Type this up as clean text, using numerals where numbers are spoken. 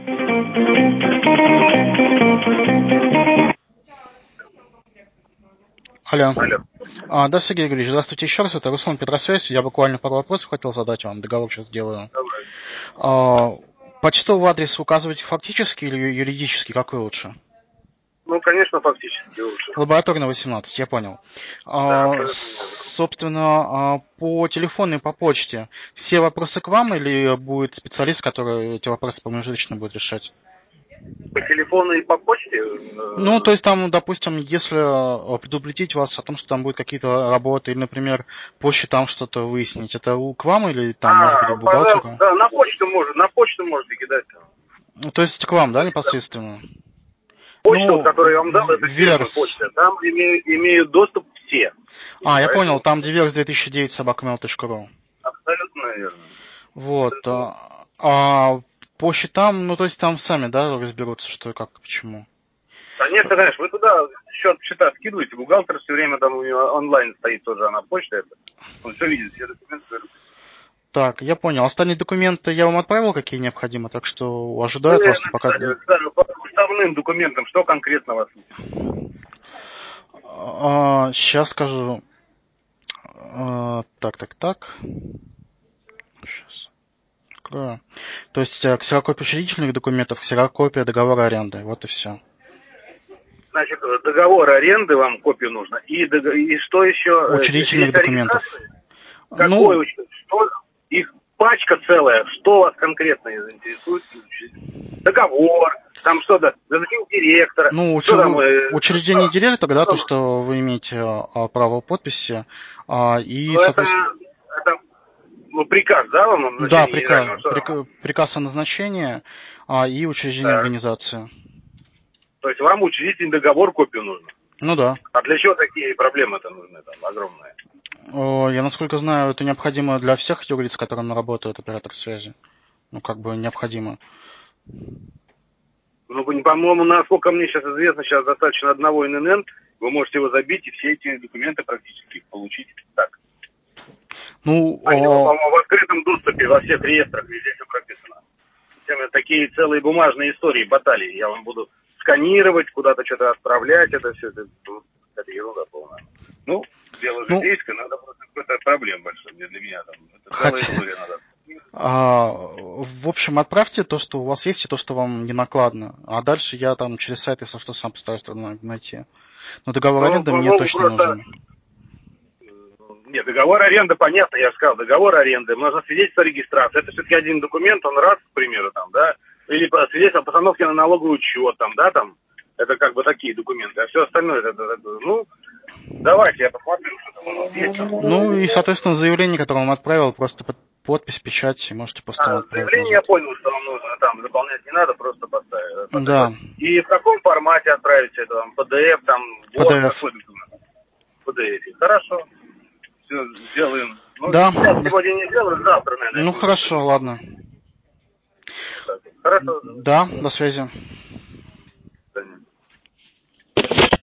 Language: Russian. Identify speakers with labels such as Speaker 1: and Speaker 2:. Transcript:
Speaker 1: Алло.
Speaker 2: Алло.
Speaker 1: Да, Сергей Григорьевич, здравствуйте еще раз. Это Руслан, Петросвязь. Я буквально пару вопросов хотел задать вам. Договор сейчас делаю. Почтовый адрес указываете фактически или юридически? Какой лучше?
Speaker 2: Ну, конечно, фактически лучше.
Speaker 1: Лабораторная 18, я понял.
Speaker 2: Да,
Speaker 1: Собственно, по телефону и по почте все вопросы к вам или будет специалист, который эти вопросы промежуточно будет решать?
Speaker 2: по телефону и по почте?
Speaker 1: Ну, то есть там, допустим, если предупредить вас о том, что там будут какие-то работы, или, например, по счетам что-то выяснить, это к вам или там, может быть, к
Speaker 2: Пожалуйста,
Speaker 1: бухгалтеру?
Speaker 2: да, на почту можете кидать.
Speaker 1: Ну, то есть к вам, да, непосредственно?
Speaker 2: Почта,
Speaker 1: Ну,
Speaker 2: которую я вам дал, это фирменная
Speaker 1: Верс.
Speaker 2: почта. Там имеют доступ все.
Speaker 1: Я
Speaker 2: Поэтому
Speaker 1: понял, там diverse2009@mail.ru.
Speaker 2: абсолютно верно.
Speaker 1: Вот. По счетам, ну, то есть там сами, да, разберутся, что и как, почему.
Speaker 2: Конечно, конечно, вы туда счета скидываете, бухгалтер все время там у него онлайн стоит тоже, она почта это. Он все видит, все документы.
Speaker 1: Так, я понял. Остальные документы я вам отправил, какие необходимы, так что ожидаю от
Speaker 2: Вы
Speaker 1: вас, но пока...
Speaker 2: написали, да, по уставным документам, что конкретно вас интересует?
Speaker 1: Сейчас скажу. Так. Сейчас. Открою. То есть ксерокопия учредительных документов, ксерокопия договора аренды. Вот и все.
Speaker 2: Значит, договор аренды вам копию нужно. И что еще?
Speaker 1: Учредительных документов.
Speaker 2: Какой
Speaker 1: Ну,
Speaker 2: что? Их пачка целая. Что вас конкретно заинтересует? Договор, там что-то, заявление директора.
Speaker 1: ну
Speaker 2: Что там?
Speaker 1: учреждение директора, да, то, что вы имеете право подписи. И,
Speaker 2: Ну,
Speaker 1: соответственно...
Speaker 2: это приказ, да, вам о
Speaker 1: Да,
Speaker 2: назначении генерального штаба?
Speaker 1: приказ о назначении и учреждение
Speaker 2: Так.
Speaker 1: организации.
Speaker 2: То есть вам учредительный договор копию нужно.
Speaker 1: Ну да.
Speaker 2: А для чего такие проблемы-то нужны там огромные?
Speaker 1: Я, насколько знаю, это необходимо для всех юрлиц, с которыми работает оператор связи. Ну, как бы необходимо.
Speaker 2: Ну, по-моему, насколько мне сейчас известно, сейчас достаточно одного ННН, вы можете его забить и все эти документы практически получить так.
Speaker 1: Ну,
Speaker 2: Они, по-моему, в открытом доступе во всех реестрах везде все прописано. Такие целые бумажные истории, баталии. Я вам буду сканировать, куда-то что-то отправлять, это все, это ерунда полная. Ну, дело житейское, надо просто какой-то проблем большой для меня там. Это целая история надо.
Speaker 1: В общем, отправьте то, что у вас есть, и то, что вам не накладно. А дальше я там через сайт, если что, сам постараюсь найти. Но договор аренды мне точно нужен.
Speaker 2: Нет, договор аренды, понятно, я сказал, договор аренды, нужно свидетельство о регистрации. Это все-таки один документ, он раз, к примеру, там, да, или свидетельство о постановке на налоговый учет, там, да, там, это как бы такие документы. А все остальное, ну, давайте я посмотрю, что там у нас есть.
Speaker 1: Ну и, соответственно, заявление, которое вам отправил, просто подпись, печать, и можете просто отправить
Speaker 2: заявление я
Speaker 1: назад.
Speaker 2: понял, что вам нужно там заполнять не надо, просто поставить.
Speaker 1: Да.
Speaker 2: И в каком формате отправить это вам? PDF, там, Word,
Speaker 1: PDF.
Speaker 2: какой документ? PDF. Хорошо. Все, сделаем. Ну,
Speaker 1: Да.
Speaker 2: сейчас сегодня не сделаю, завтра, наверное.
Speaker 1: Ну, хорошо, ладно.
Speaker 2: Хорошо.
Speaker 1: Да, до связи.